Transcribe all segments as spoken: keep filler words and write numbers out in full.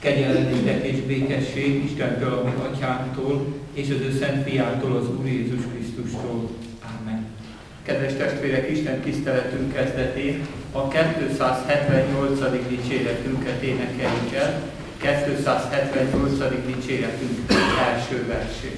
Kegyelmetek és békesség Istentől, a mi atyánktól, és az ő szent fiától, az Úr Jézus Krisztustól. Amen. Kedves testvérek, Isten tiszteletünk kezdetén a kétszázhetvennyolcadik dicséretünket énekeljük el, kétszázhetvennyolcadik dicséretünk első versét.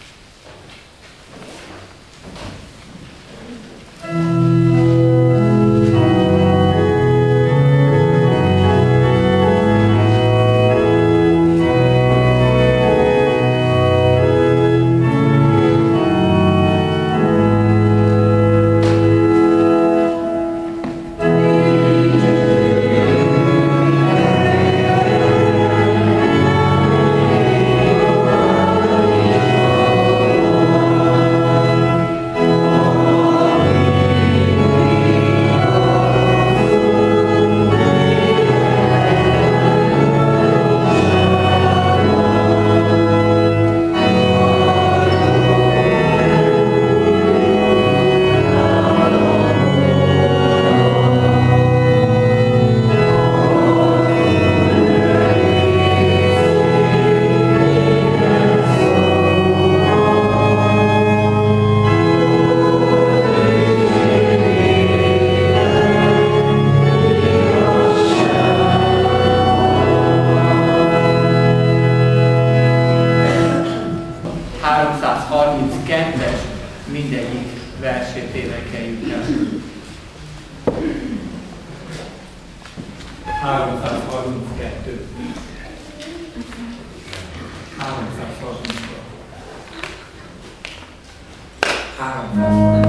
háromszázharminckettes mindegyik versét énekeljük el. háromszázharminckettő. háromszázharminckettő. háromszázharminckettő.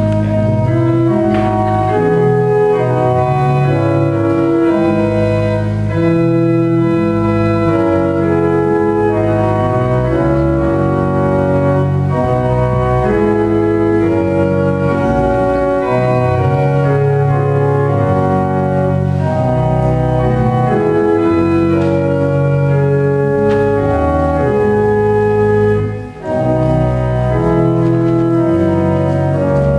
Thank you.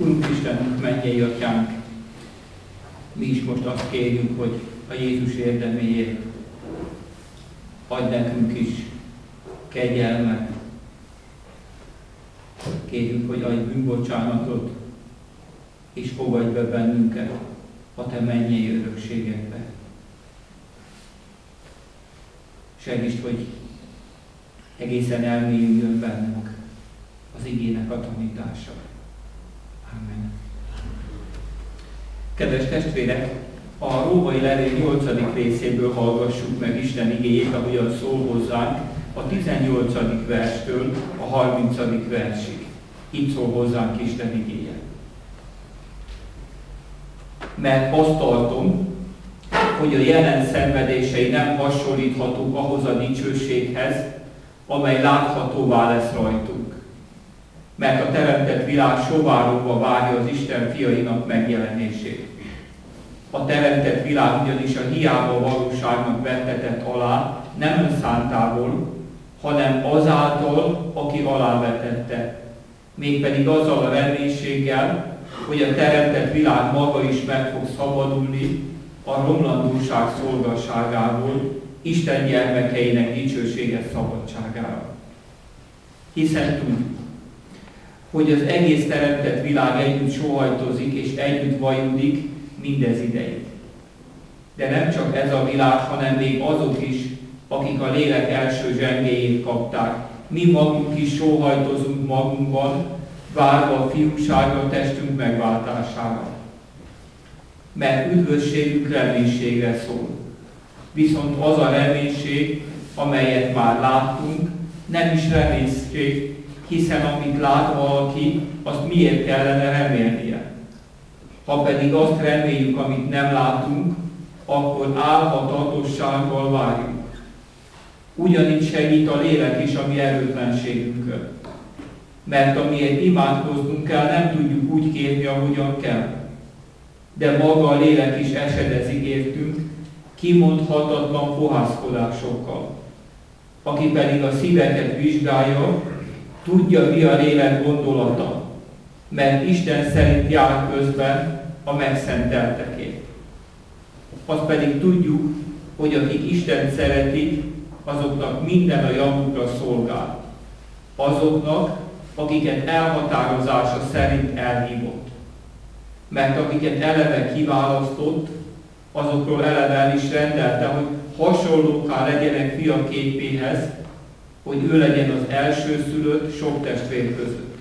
Urunk Istenünk, mennyei Atyánk, mi is most azt kérjük, hogy a Jézus érdeméért adj nekünk is kegyelmet. Kérjük, hogy adj bűnbocsánatot, és fogadj be bennünket a Te mennyei örökségedbe. Segítsd, hogy egészen elmélyüljön bennünk az igének a tanítása. Amen. Kedves testvérek, a római levél nyolcadik részéből hallgassuk meg Isten igéjét, ahogyan szól hozzánk a tizennyolcadik verstől a harmincadik versig. Így szól hozzánk Isten igéje. Mert azt tartom, hogy a jelen szenvedései nem hasonlíthatók ahhoz a dicsőséghez, amely láthatóvá lesz rajtunk. Mert a teremtett világ sovárogva várja az Isten fiainak megjelenését. A teremtett világ ugyanis a hiába valóságnak vettetett alá, nem önszántából, hanem azáltal, aki alávetette. Mégpedig azzal a reménységgel, hogy a teremtett világ maga is meg fog szabadulni a romlandóság szolgasságából, Isten gyermekeinek dicsőséges szabadságára. Hiszen tudjuk, hogy az egész teremtett világ együtt sóhajtozik és együtt vajudik mindez ideig. De nem csak ez a világ, hanem még azok is, akik a lélek első zsengéjét kapták. Mi magunk is sóhajtozunk magunkban, várva a fiúságra, testünk megváltására. Mert üdvösségünk reménységre szól. Viszont az a reménység, amelyet már láttunk, nem is reménység, hiszen amit lát valaki, azt miért kellene remélnie? Ha pedig azt reméljük, amit nem látunk, akkor álhatatossággal várjuk. Ugyanígy segít a lélek is a mi erőtlenségünkön. Mert amiért imádkoznunk kell, nem tudjuk úgy kérni, ahogyan kell. De maga a lélek is esedezik értünk, kimondhatatlan fohászkodásokkal. Aki pedig a szíveket vizsgálja, tudja, mi a lélek gondolata, mert Isten szerint jár közben a megszenteltekért. Azt pedig tudjuk, hogy akik Istent szeretik, azoknak minden a javukra szolgál. Azoknak, akiket elhatározása szerint elhívott. Mert akiket eleve kiválasztott, azokról eleve el is rendelte, hogy hasonlóká legyenek fia képéhez, hogy ő legyen az elsőszülött sok testvér között.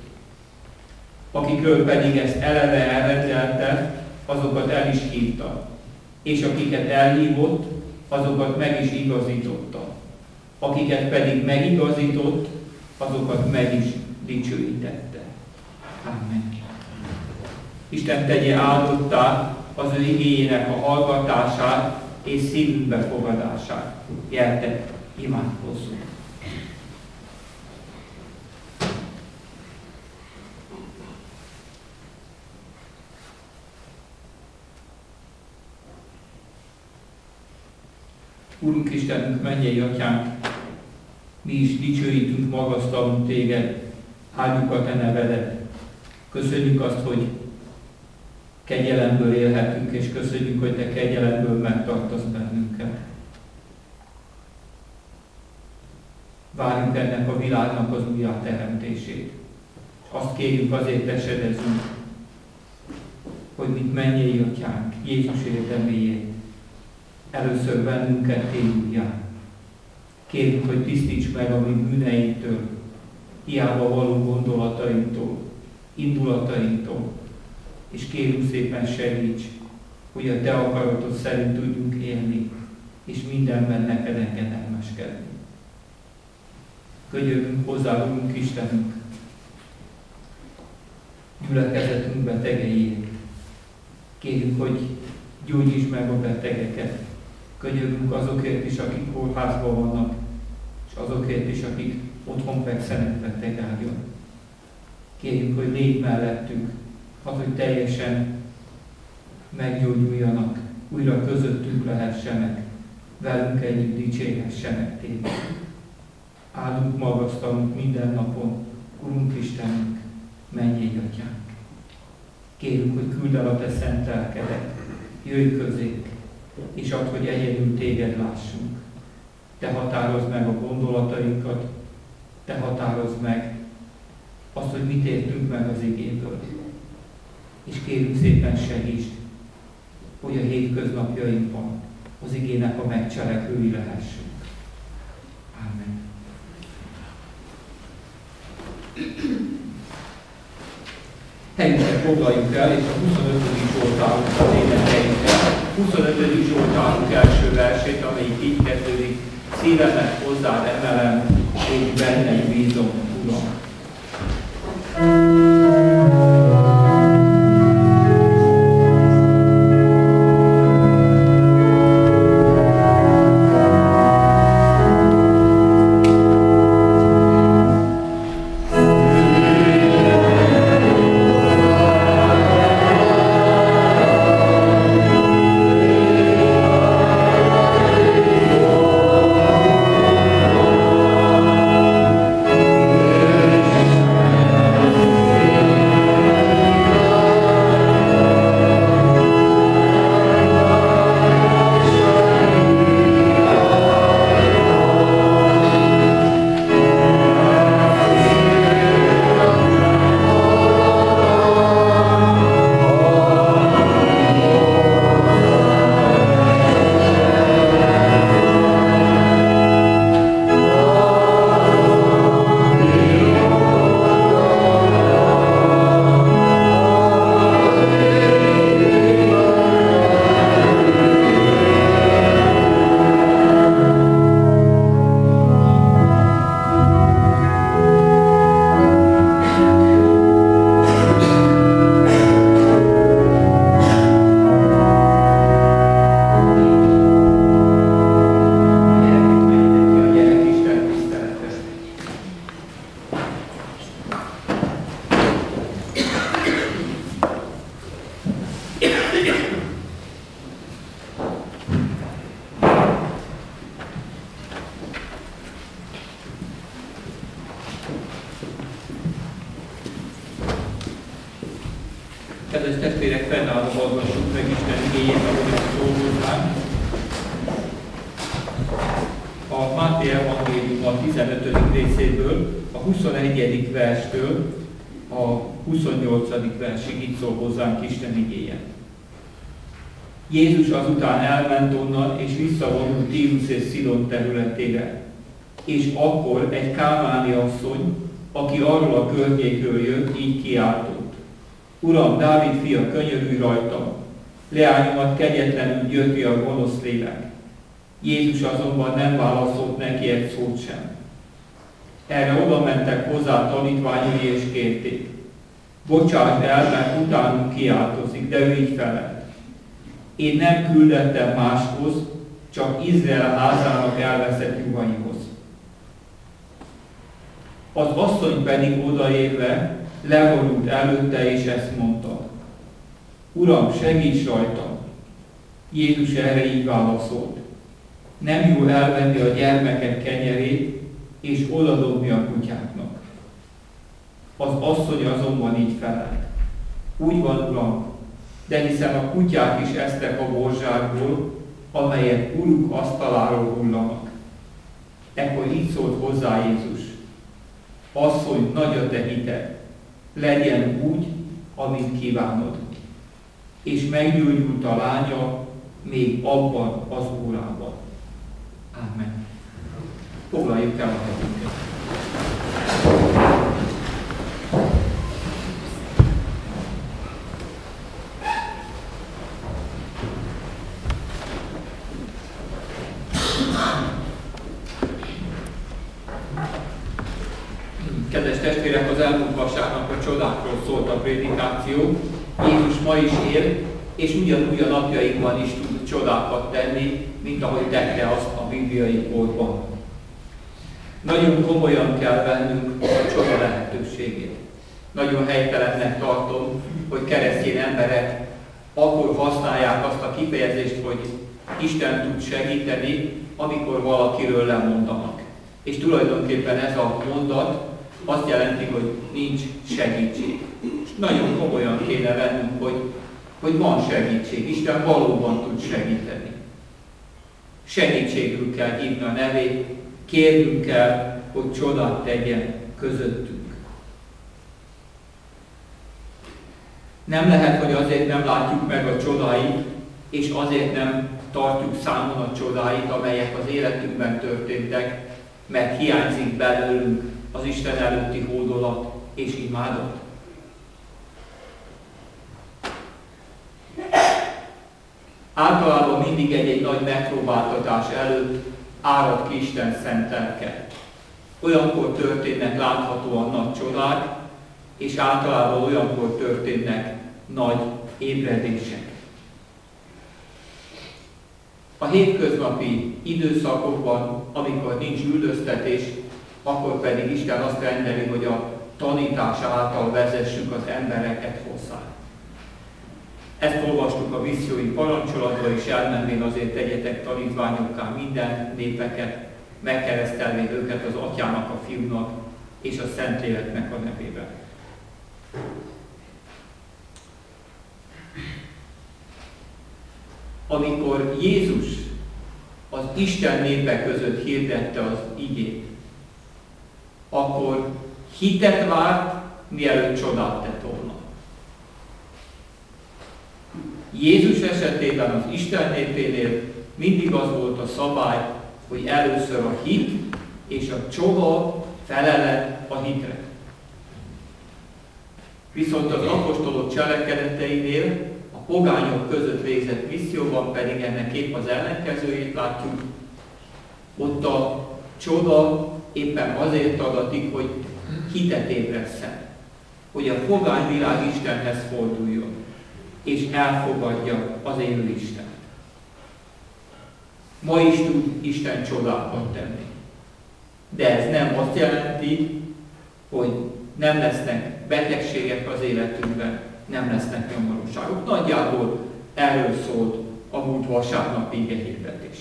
Akikről pedig ezt eleve elrendelte, azokat el is hívta. És akiket elhívott, azokat meg is igazította. Akiket pedig megigazított, azokat meg is dicsőítette. Amen. Isten tegye áldottá az ő igéjének a hallgatását és szívünk befogadását. Gyertek, imádkozzunk! Úrunk Istenünk, mennyei Atyánk, mi is dicsőítünk, magasztalunk Téged, áldjuk a Te nevedet. Köszönjük azt, hogy kegyelemből élhetünk, és köszönjük, hogy Te kegyelemből megtartasz bennünket. Várjuk ennek a világnak az újjáteremtését. És azt kérjük, azért esedezünk, hogy mint mennyei Atyánk, Jézus érdeméért, először bennünket tégy újján. Kérjük, hogy tisztíts meg a mi bűneinktől, hiába való gondolatainktól, indulatainktól, és kérjük szépen segíts, hogy a Te akaratod szerint tudjunk élni, és mindenben neked engedelmeskedni. Könyörgünk hozzá, Urunk Istenünk, gyülekezetünk betegeiért. Kérjük, hogy gyógyítsd meg a betegeket. Könyörgünk azokért is, akik kórházban vannak, és azokért is, akik otthon fekszenek betegágyon. Kérjük, hogy légy mellettünk, az, hogy teljesen meggyógyuljanak, újra közöttünk lehessenek, velünk együtt dicsérhessenek Téged. Áldunk, magasztalunk minden napon, Urunk Istenünk, mennyei Atyánk. Kérünk, hogy küld el a te szent lelkedet, jöjj közénk, és add, hogy egyedül téged lássunk. Te határozd meg a gondolatainkat, te határozd meg azt, hogy mit értünk meg az igéből. És kérünk szépen segítsd, hogy a hétköznapjainkban az igének a megcselekvői lehessünk. Ámen. Helyünket foglaljuk el, és a huszonötödik Zsoltárunkat énekeljük el. huszonötödik Zsoltárunk első versét, amelyik így kezdődik: szívemet hozzád emelem, és benned bízom, Uram. Kedves testvérek, fennállva hallgassuk meg Isten igéjét, ahogy szól hozzánk. A Máté evangélium a tizenötödik részéből, a huszonegyedik verstől a huszonnyolcadik versig így szól hozzánk Isten igéje. Jézus azután elment onnan, és visszavonult Tírus és Szidon területére. És akkor egy kánáni asszony, aki arról a környékről jött, így kiáltott: Uram, Dávid fia, könyörülj rajtam! Leányomat kegyetlenül gyötri a gonosz lélek. Jézus azonban nem válaszolt neki egy szót sem. Erre oda mentek hozzá tanítványai és kérték: bocsásd el, mert utánunk kiáltozik, de ő így felelt: én nem küldettem máshoz, csak Izrael házának elveszett juhaihoz. Az asszony pedig odaérve leborult előtte, és ezt mondta: Uram, segíts rajtam! Jézus erre így válaszolt: nem jó elvenni a gyermekek kenyerét, és odadobni a kutyáknak. Az asszony azonban így felelt: úgy van, Uram, de hiszen a kutyák is esztek a borzsákból, amelyek uruk asztaláról hullanak. Ekkor így szólt hozzá Jézus: asszony, nagy a te hited, legyen úgy, amint kívánod. És meggyógyult a lánya még abban az órában. Ámen. Foglaljuk el a helyünket. Kedves testvérek, az elmúlt vasárnap a csodákról szólt a prédikáció. Jézus ma is él, és ugyanúgy a napjainkban is tud csodákat tenni, mint ahogy tette azt a bibliai korban. Nagyon komolyan kell vennünk a csoda lehetőségét. Nagyon helytelennek tartom, hogy keresztény emberek akkor használják azt a kifejezést, hogy Isten tud segíteni, amikor valakiről lemondanak. És tulajdonképpen ez a mondat azt jelenti, hogy nincs segítség. nagyon komolyan kéne vennünk, hogy, hogy van segítség. Isten valóban tud segíteni. Segítségül kell hívni a nevét, kérnünk kell, hogy csodát tegyen közöttünk. Nem lehet, hogy azért nem látjuk meg a csodáit, és azért nem tartjuk számon a csodáit, amelyek az életünkben történtek, mert hiányzik belőlünk az Isten előtti hódolat és imádat. Általában mindig egy-egy nagy megpróbáltatás előtt árad ki Isten szent lelke. Olyankor történnek láthatóan nagy csodák, és általában olyankor történnek nagy ébredések. A hétköznapi időszakokban, amikor nincs üldöztetés, akkor pedig Isten azt rendeli, hogy a tanítás által vezessük az embereket hozzá. Ezt olvastuk a missziói parancsolatban, és elmenvén azért tegyetek tanítványokká minden népeket, megkeresztelvén őket az Atyának, a Fiúnak és a Szentléleknek a nevében. Amikor Jézus az Isten népe között hirdette az igét, akkor hitet várt, mielőtt csodát tett volna. Jézus esetében az Isten népénél mindig az volt a szabály, hogy először a hit és a csoda felele a hitre. Viszont az apostolok cselekedeteinél, a pogányok között végzett misszióban pedig ennek épp az ellenkezőjét látjuk. Ott a csoda éppen azért adatik, hogy hitet ébresszen, hogy a pogányvilág Istenhez forduljon, és elfogadja az élő Istent. Ma is tud Isten csodákat tenni. De ez nem azt jelenti, hogy nem lesznek betegségek az életünkben, nem lesznek nyomorúságok. Nagyjából erről szólt a múlt vasárnap igehirdetés.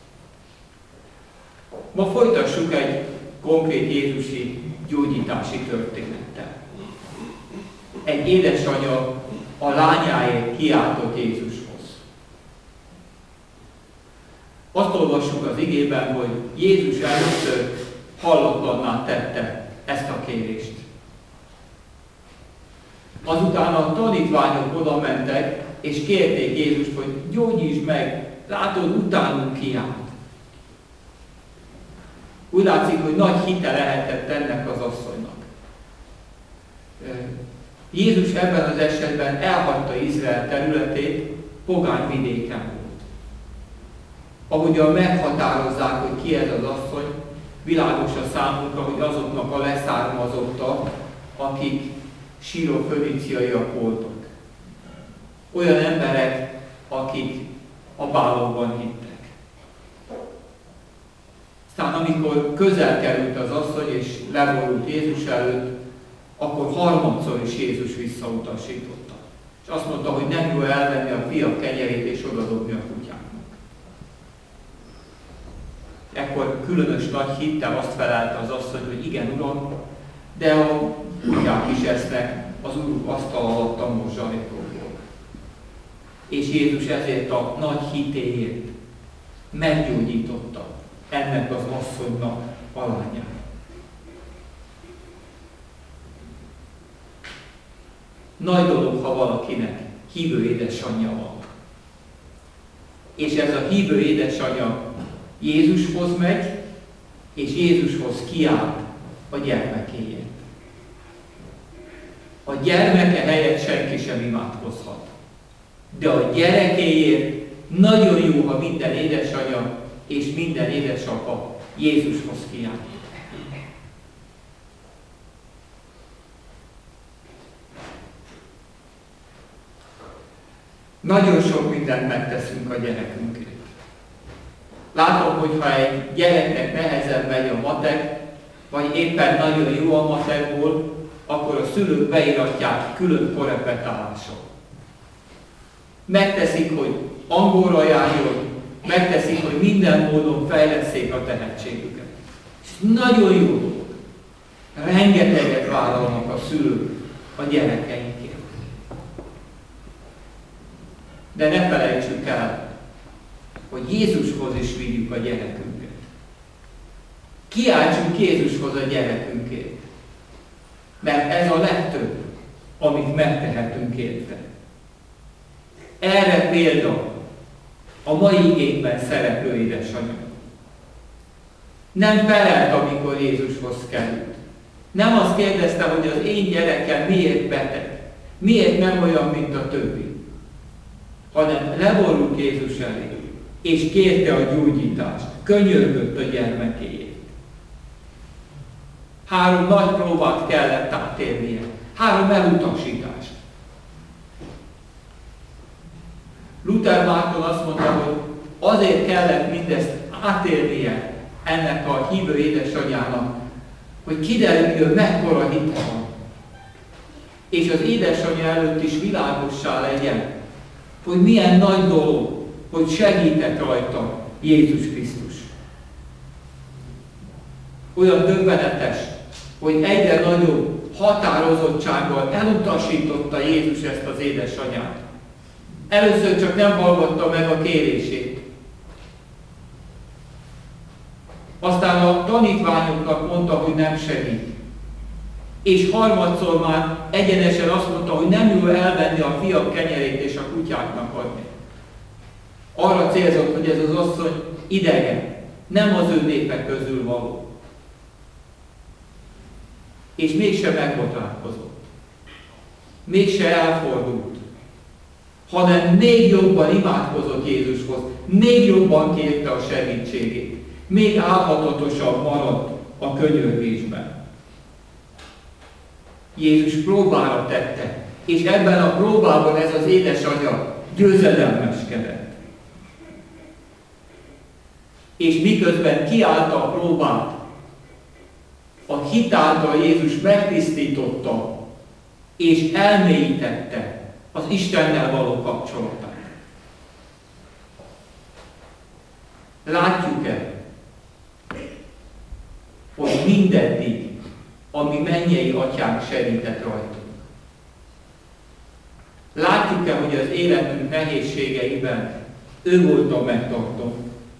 Ma folytassuk egy konkrét jézusi gyógyítási történettel. Egy édesanya a lányáért kiáltott Jézushoz. Azt olvassuk az igében, hogy Jézus először hallatlanná tette ezt a kérést. Azután a tanítványok oda mentek, és kérték Jézust, hogy gyógyítsd meg, látod, utánunk kiált. Úgy látszik, hogy nagy hite lehetett ennek az asszonynak. Jézus ebben az esetben elhagyta Izrael területét, pogány vidéken volt. Ahogyan meghatározzák, hogy ki ez az asszony, világos a számunkra, hogy azoknak a leszármazotta, akik síroföníciaiak voltak. Olyan emberek, akik a bálokban hittek. Aztán amikor közel került az asszony és leborult Jézus előtt, akkor harmadszor is Jézus visszautasította. És azt mondta, hogy nem jó elvenni a fiak kenyerét és odadobni a kutyáknak. Ekkor különös nagy hittel azt felelte az asszony, hogy igen, Uram, de a kutyák is esznek az Uruk asztal alatt a morzsalékokból. És Jézus ezért a nagy hitéért meggyógyította ennek az asszonynak a lányát. Nagy dolog, ha valakinek hívő édesanyja van. És ez a hívő édesanyja Jézushoz megy, és Jézushoz kiáll a gyermekéért. A gyermeke helyett senki sem imádkozhat. De a gyerekéért nagyon jó, ha minden édesanyja és minden édesapa Jézushoz kiáll. Nagyon sok mindent megteszünk a gyerekünkért. Látom, hogy ha egy gyereknek nehezen megy a matek, vagy éppen nagyon jó a matekból, akkor a szülők beiratják külön korrepetálásra. Megteszik, hogy angolra járjon, megteszik, hogy minden módon fejlesszék a tehetségüket. És nagyon jó dolog. Rengeteget vállalnak a szülők a gyerekeinkért. De ne felejtsük el, hogy Jézushoz is vigyük a gyerekünket. Kiáltsunk Jézushoz a gyerekünkért. Mert ez a legtöbb, amit megtehetünk érte. Erre példa a mai igényben szereplő édesanyja. Nem felelt, amikor Jézushoz került. Nem azt kérdezte, hogy az én gyerekem miért beteg, miért nem olyan, mint a többi, hanem leborult Jézus elé, és kérte a gyógyítást, könyörgött a gyermekéért. Három nagy próbát kellett átélnie, három elutasítást. Luther Márton azt mondta, hogy azért kellett mindezt átélnie ennek a hívő édesanyjának, hogy kiderüljön, mekkora hite van. És az édesanyja előtt is világossá legyen, hogy milyen nagy dolog, hogy segített rajta Jézus Krisztus. Olyan döbbenetes, hogy egyre nagyobb határozottsággal elutasította Jézus ezt az édesanyát. Először csak nem hallgatta meg a kérését. Aztán a tanítványoknak mondta, hogy nem segít. És harmadszor már egyenesen azt mondta, hogy nem jó elvenni a fiak kenyerét és a kutyáknak adni. Arra célzott, hogy ez az asszony idegen, nem az ő népe közül való. És mégse megbotránkozott. Mégse elfordult. Hanem még jobban imádkozott Jézushoz, még jobban kérte a segítségét. Még álhatatosabb maradt a könyörgésben. Jézus próbára tette, és ebben a próbában ez az édesanyja győzedelmeskedett. És miközben kiállta a próbát, a hit által Jézus megtisztította, és elmélyítette az Istennel való kapcsolatát. Látjuk-e, hogy mindeddig, ami mennyei atyánk segített rajtunk. Látjuk-e, hogy az életünk nehézségeiben ő volt a megtartó.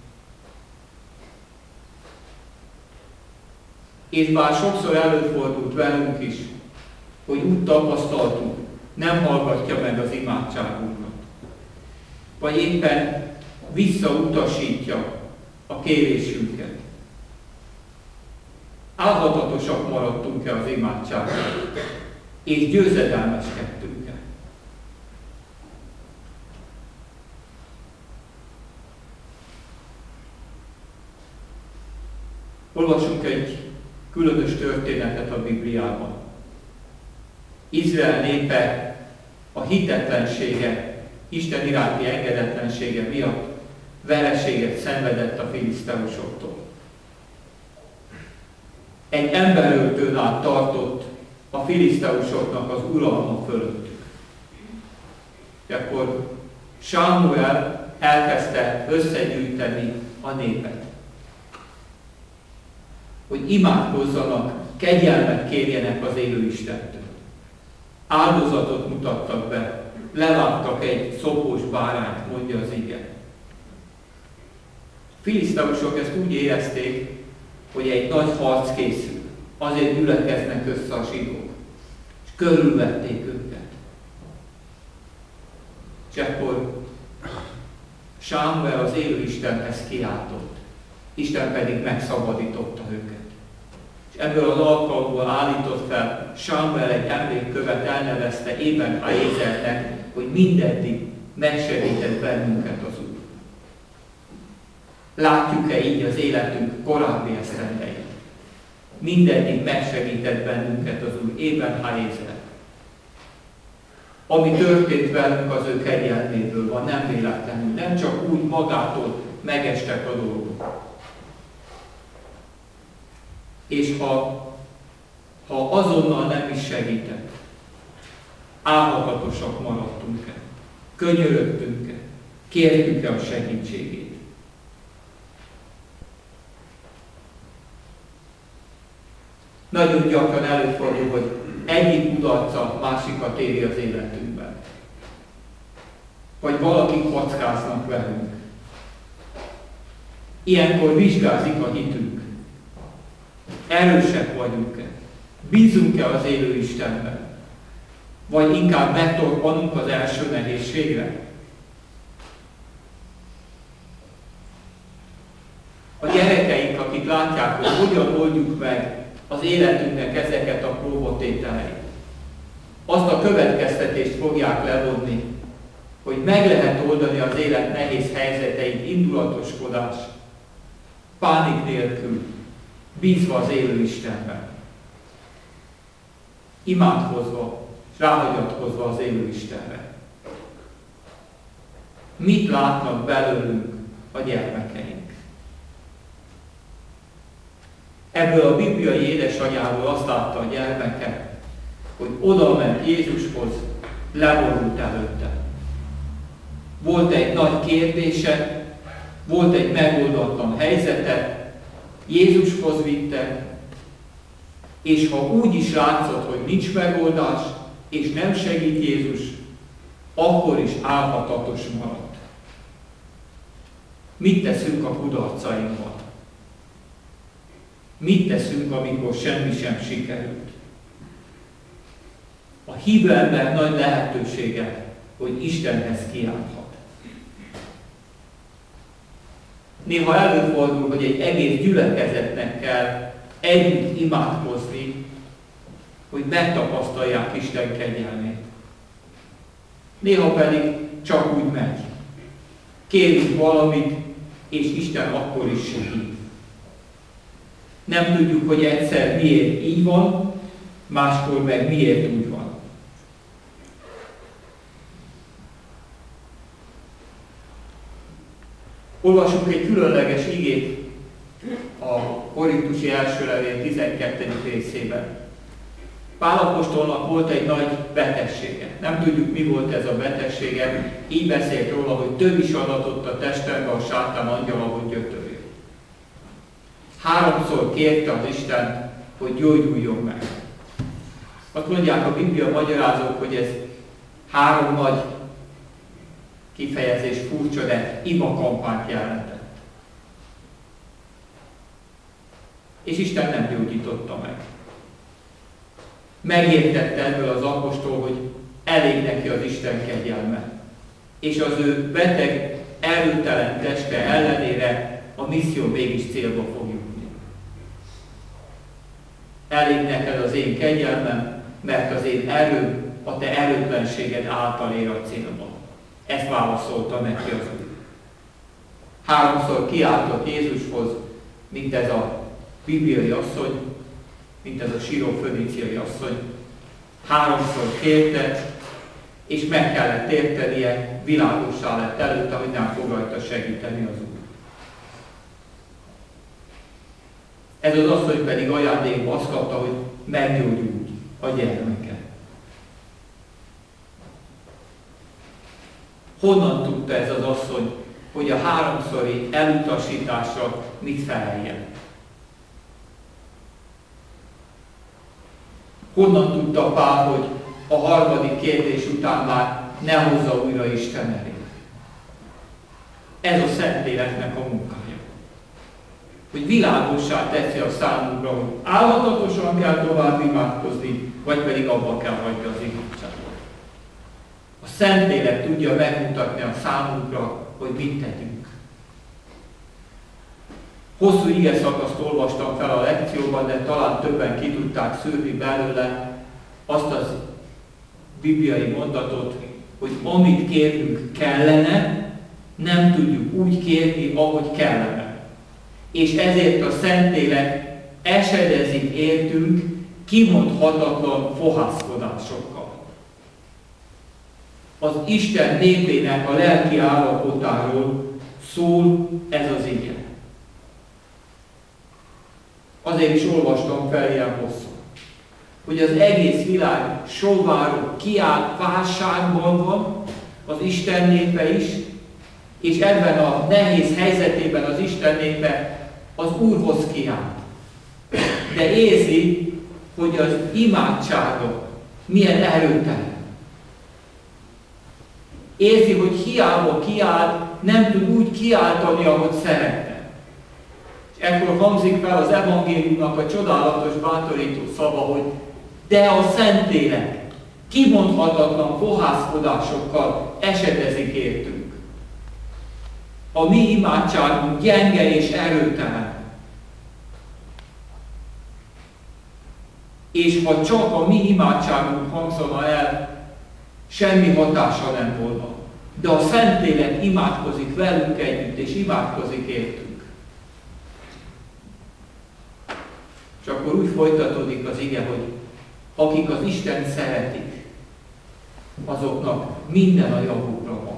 És bár sokszor előfordult velünk is, hogy úgy tapasztaltuk, nem hallgatja meg az imádságunkat. Vagy éppen visszautasítja a kérésünket. Álhatatosak maradtunk-e az imádsággal, és győzedelmeskedtünk-e. Olvasunk egy különös történetet a Bibliában. Izrael népe a hitetlensége, Isten iránti engedetlensége miatt vereséget szenvedett a filiszteusoktól. Egy emberöltőn át tartott a filiszteusoknak az uralma fölöttük. És akkor Sámuel elkezdte összegyűjteni a népet, hogy imádkozzanak, kegyelmet kérjenek az élő Istentől. Áldozatot mutattak be, levágtak egy szopós bárányt, mondja az ige. Filiszteusok ezt úgy érezték, hogy egy nagy harc készül. Azért gyülekeznek össze a zsidók. És körülvették őket. És akkor Sámuel az élő Istenhez kiáltott. Isten pedig megszabadította őket. És ebből az alkalomból állított fel Sámuel egy emlékkövet, elnevezte Ébenhájézernek, hogy mindeddig megsegített bennünket az Úr. Látjuk-e így az életünk korábbi esztendeit? Mindeddig megsegített bennünket az Úr, Ébenhájézer. Ami történt velünk, az ő kegyelméből van, nem véletlenül, nem csak úgy magától megestek a dolgok. És ha, ha azonnal nem is segített, álhatatosak maradtunk-e, könyörögtünk-e, kértük-e a segítségét. Nagyon gyakran előfordul, hogy egyik kudarca másikat éri az életünkben. vagy valaki kockáznak velünk. Ilyenkor vizsgázik a hitünk. Erősek vagyunk-e? Bízunk-e az élő Istenben? Vagy inkább megtorpanunk az első nehézségre? A gyerekeink, akik látják, hogy hogyan oldjuk meg az életünknek ezeket a próbatételeit, azt a következtetést fogják levonni, hogy meg lehet oldani az élet nehéz helyzeteit indulatoskodás, pánik nélkül, bízva az élő Istenben. Imádkozva, és ráhagyatkozva az élő Istenre. Mit látnak belőlünk a gyermekeink? Ebből a bibliai édesanyából azt látta a gyermeke, hogy oda ment Jézushoz, leborult előtte. Volt egy nagy kérdése, volt egy megoldatlan helyzete, Jézushoz vitte, és ha úgy is látszott, hogy nincs megoldás, és nem segít Jézus, akkor is álhatatos maradt. Mit teszünk a kudarcainkban? Mit teszünk, amikor semmi sem sikerült? A hívő ember nagy lehetősége, hogy Istenhez kiálthat. Néha előfordul, hogy egy egész gyülekezetnek kell együtt imádkozni, hogy megtapasztalják Isten kegyelmét. Néha pedig csak úgy megy. Kérünk valamit, és Isten akkor is segít. Nem tudjuk, hogy egyszer miért így van, máskor meg miért úgy van. Olvasunk egy különleges igét a Korintusi első levél tizenkettedik részében. Pál apostolnak volt egy nagy betegsége. Nem tudjuk, mi volt ez a betegsége. Így beszélt róla, hogy több is adatott a testembe a sátán angyala, hogy gyötörjön. Háromszor kérte az Isten, hogy gyógyuljon meg. Azt mondják a Biblia magyarázók, hogy ez három nagy kifejezés furcsa, de imakampányt jelentett. És Isten nem gyógyította meg. Megértette ebből az apostol, hogy elég neki az Isten kegyelme. És az ő beteg, erőtelen teste ellenére a misszió mégis célba fog jutni. Elég neked az én kegyelmem, mert az én erőm a te erőtlenséged által ér a célba. Ezt válaszolta neki az Úr. Háromszor kiáltott Jézushoz, mint ez a bibliai asszony, mint ez a síró-föníciai asszony. Háromszor kérte, és meg kellett értenie, világossá lett előtte, hogy nem fog rajta segíteni az Úr. Ez az asszony pedig ajándékba azt kapta, hogy meggyógyult a gyermeke. Honnan tudta ez az asszony, hogy a háromszori elutasításra mit feleljen? Honnan tudta Pál, hogy a harmadik kérdés után már ne hozza újra Isten elé? Ez a Szentléleknek a munkája. Hogy világossá teszi a számunkra, hogy állatatosan kell tovább imádkozni, vagy pedig abba kell hagyni az imádságot. A Szentlélek tudja megmutatni a számunkra, hogy mit tegyünk. Hosszú ige szakaszt olvastam fel a lekcióban, de talán többen ki tudták szűrni belőle azt az bibliai mondatot, hogy amit kérnünk kellene, nem tudjuk úgy kérni, ahogy kellene. És ezért a Szentlélek esedezik értünk kimondhatatlan fohászkodásokkal. Az Isten népének a lelki állapotáról szól ez az ige. Azért is olvastam fel ilyen hosszú, hogy az egész világ sóváró kiált válságban van, az Isten népe is, és ebben a nehéz helyzetében az Isten népe az Úrhoz kiált. De érzi, hogy az imádsága milyen erőtelen. Érzi, hogy hiába kiált, nem tud úgy kiáltani, ahogy szeretne. És ekkor hangzik fel az evangéliumnak a csodálatos bátorító szava, hogy de a Szentlélek kimondhatatlan fohászkodásokkal esedezik értünk. A mi imádságunk gyenge és erőtelen. És ha csak a mi imádságunk hangzana el, semmi hatása nem volna. De a Szentlélek imádkozik velünk együtt, és imádkozik értünk. És akkor úgy folytatódik az ige, hogy akik az Istent szeretik, azoknak minden a javukra van.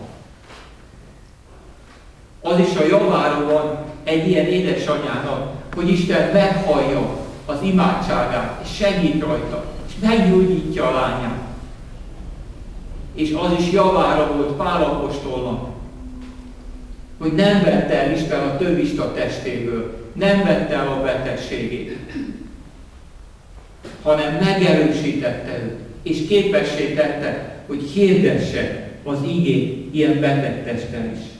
Az is a javára van egy ilyen édesanyának, hogy Isten meghallja az imádságát, és segít rajta, és meggyógyítja a lányát. És az is javára volt Pál apostolnak, hogy nem vette el Isten a tövista testéből, nem vette el a betegségét, hanem megerősítette őt, és képessé tette, hogy hirdesse az igét ilyen beteg testen is.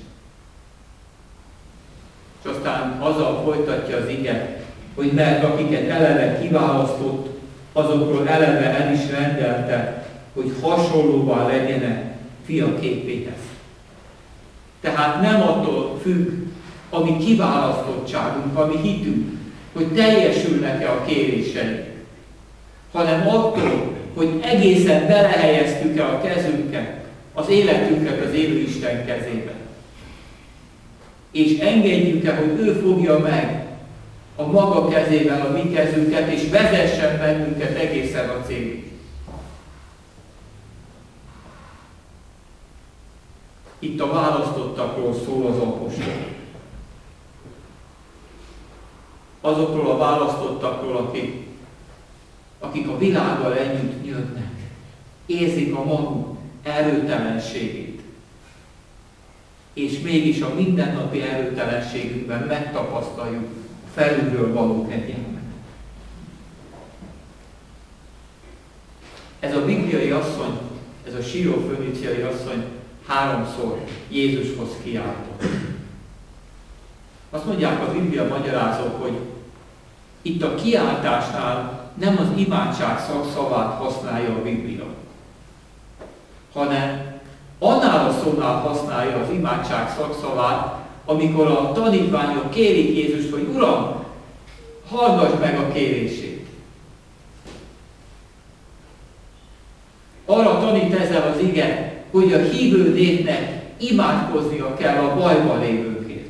És aztán azzal folytatja az ige, hogy mert akiket eleve kiválasztott, azokról eleve el is rendelte, hogy hasonlóvá legyenek fia képéhez. Tehát nem attól függ a mi kiválasztottságunk, a mi hitünk, hogy teljesülnek-e a kéréseink, hanem attól, hogy egészen belehelyeztük-e a kezünket, az életünket az élő Isten kezébe. És engedjük-e, hogy ő fogja meg a maga kezével a mi kezünket, és vezessen bennünket egészen a célig. Itt a választottakról szól az apostol. Azokról a választottakról, akik, akik a világgal együtt nyögnek, érzik a maguk erőtelenségét, és mégis a mindennapi erőtelenségünkben megtapasztaljuk felülről való kegyelmet. Ez a bibliai asszony, ez a síróföníciai asszony háromszor Jézushoz kiáltott. Azt mondják a Biblia magyarázók, hogy itt a kiáltásnál nem az imádság szakszavát használja a Biblia, hanem annál a szónál használja az imádság szakszavát, amikor a tanítványok kérik Jézust, hogy Uram, hallgass meg a kérését. Arra tanít ezzel az ige, hogy a hívő népnek imádkoznia kell a bajban lévőkért.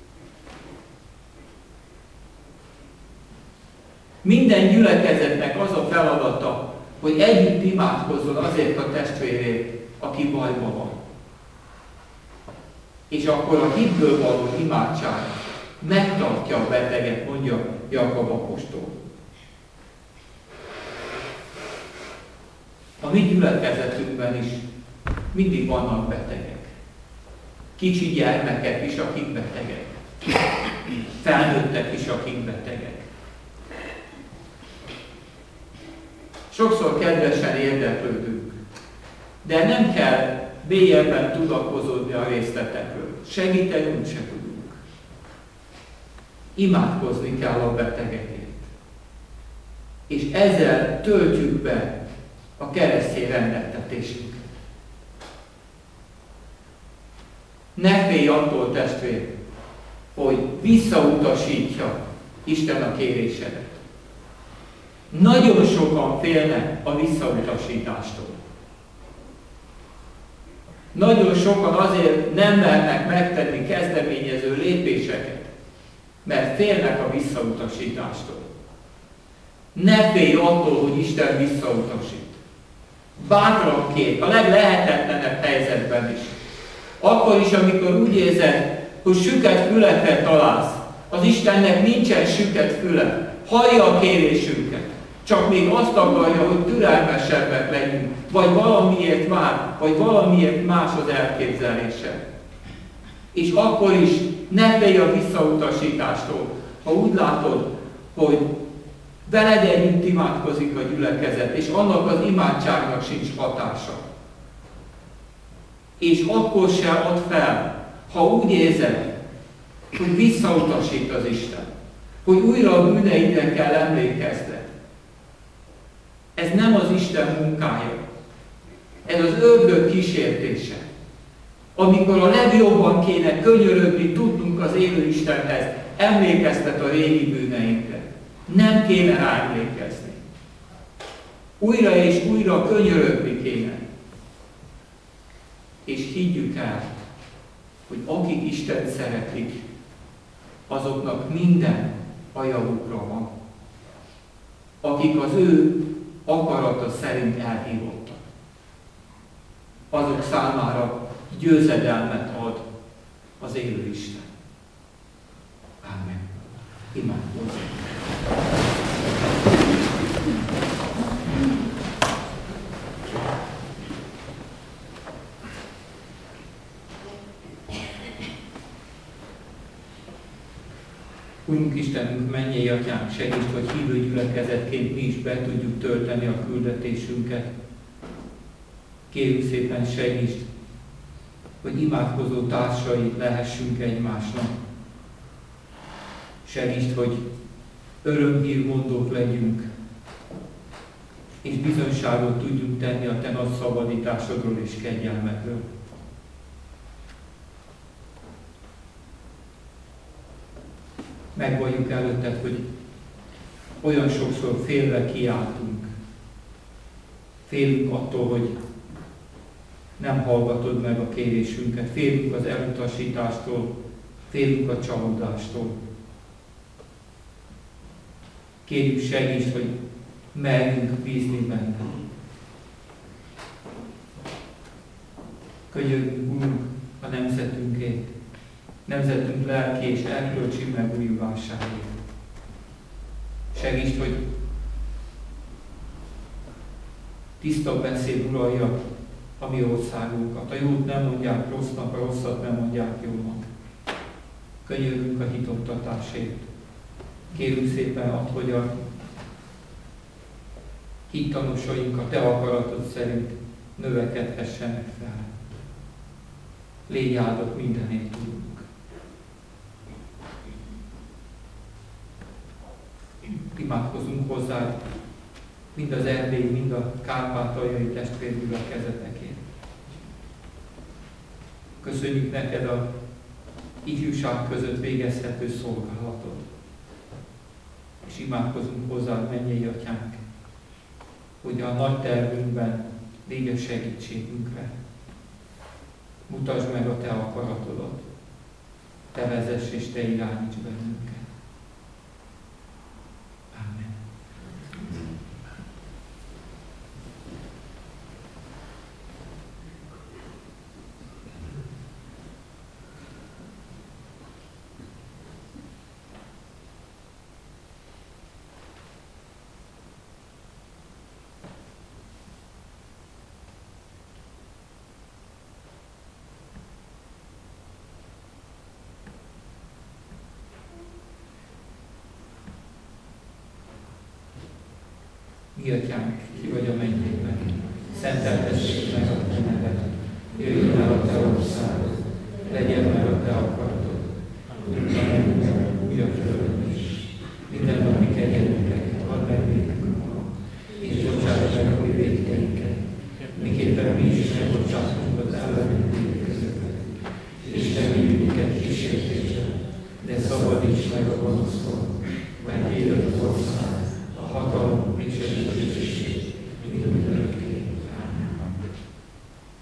Minden gyülekezetnek az a feladata, hogy együtt imádkozzon azért a testvérért, aki bajban van. És akkor a hitből való imádság megtartja a beteget, mondja Jakab apostol. A mi gyülekezetünkben is mindig vannak betegek. Kicsi gyermekek is, akik betegek. Felnőttek is, akik betegek. Sokszor kedvesen érdeklődünk, de nem kell mélyebben tudakozódni a részletekről. Segíteni úgyse tudunk. Imádkozni kell a betegekért. És ezzel töltjük be a keresztény rendeltetésünket. Ne félj attól, testvér, hogy visszautasítja Isten a kérésedet. Nagyon sokan félnek a visszautasítástól. Nagyon sokan azért nem mernek megtenni kezdeményező lépéseket, mert félnek a visszautasítástól. Ne félj attól, hogy Isten visszautasít. Bátran kér, a leglehetetlenebb helyzetben is. Akkor is, amikor úgy érzed, hogy süket fülekre találsz, az Istennek nincsen süket füle, hallja a kérésünket. Csak még azt akarja, hogy türelmesebbek legyünk, vagy valamiért vár, vagy valamiért más az elképzelése. És akkor is ne félj a visszautasítástól, ha úgy látod, hogy veled együtt imádkozik a gyülekezet, és annak az imádságnak sincs hatása. és akkor se ad fel, ha úgy érzed, hogy visszautasít az Isten, hogy újra a bűneidre kell emlékezned. Ez nem az Isten munkája. Ez az ördög kísértése. Amikor a legjobban kéne könyörögni tudnunk az élő Istenhez, emlékeztet a régi bűneinkre. Nem kéne rá emlékezni. Újra és újra könyörögni kéne. És higgyük el, hogy akik Istent szeretik, azoknak minden a javukra van. Akik az ő akarata szerint elhívottak. Azok számára győzedelmet ad az élő Isten. Ámen. Imádkozzunk. Urunk Istenünk, mennyei Atyánk, segíts, hogy hívő gyülekezetként mi is be tudjuk tölteni a küldetésünket. Kérjük szépen, segíts, hogy imádkozó társai lehessünk egymásnak. Segíts, hogy örömhírmondók legyünk, és bizonyságot tudjunk tenni a Te nagy szabadításodról és kegyelmedről. Megvalljuk előtted, hogy olyan sokszor félve kiáltunk. Félünk attól, hogy nem hallgatod meg a kérésünket. Félünk az elutasítástól, félünk a csalódástól. Kérjük, segíts, hogy merjünk bízni benne. Könyörgünk, Urunk, a nemzetünkért, nemzetünk lelki és erkölcsi megújulásáért. Segíts, hogy tiszta beszéd uralja a mi országunkat. A jót nem mondják rossznak, a rosszat nem mondják jónak. Könyörgünk a hitoktatásért. Kérünk szépen azt, hogy a hittanosaink a Te akaratod szerint növekedhessenek fel. Légy áldott mindenért, tudunk. Imádkozunk hozzá mind az erdélyi, mind a kárpátaljai testvérgyülekezetekért. Köszönjük neked a ifjúság között végezhető szolgálatot. És imádkozunk hozzá, mennyei Atyánk, hogy a nagy tervünkben légy a segítségünkre. Mutasd meg a Te akaratodat. Te vezess és Te irányíts bennünket. Amen. Mi Atyánk, ki vagy a mennyekben, szenteltessék meg a Te neved.